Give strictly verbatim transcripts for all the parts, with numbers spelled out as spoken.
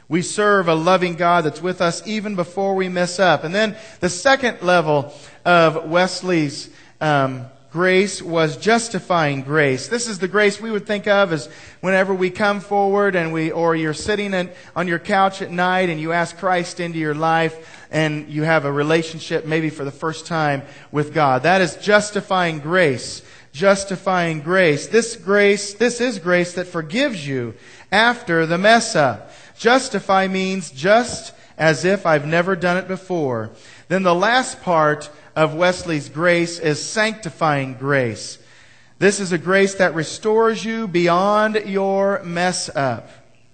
We serve a loving God that's with us even before we mess up. And then the second level of Wesley's um, grace was justifying grace. This is the grace we would think of as whenever we come forward and we, or you're sitting in, on your couch at night and you ask Christ into your life and you have a relationship maybe for the first time with God. That is justifying grace. Justifying grace. This grace, this is grace that forgives you after the mess up. Justify means just as if I've never done it before. Then the last part of Wesley's grace is sanctifying grace. This is a grace that restores you beyond your mess up.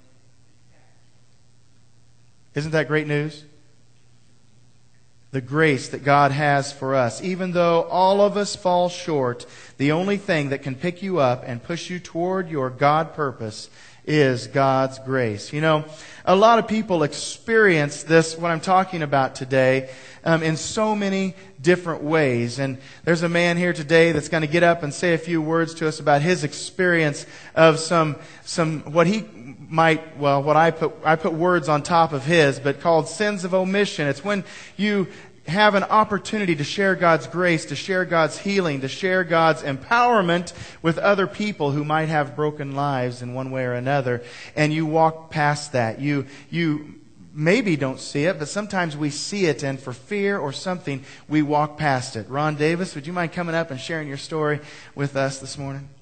Isn't that great news? The grace that God has for us. Even though all of us fall short, the only thing that can pick you up and push you toward your God purpose is God's grace. You know, a lot of people experience this, what I'm talking about today, um, in so many different ways. And there's a man here today that's going to get up and say a few words to us about his experience of some, some, what he might, well, what I put, I put words on top of his, but called sins of omission. It's when you have an opportunity to share God's grace, to share God's healing, to share God's empowerment with other people who might have broken lives in one way or another, and you walk past that. You, you maybe don't see it, but sometimes we see it, and for fear or something, we walk past it. Ron Davis, would you mind coming up and sharing your story with us this morning?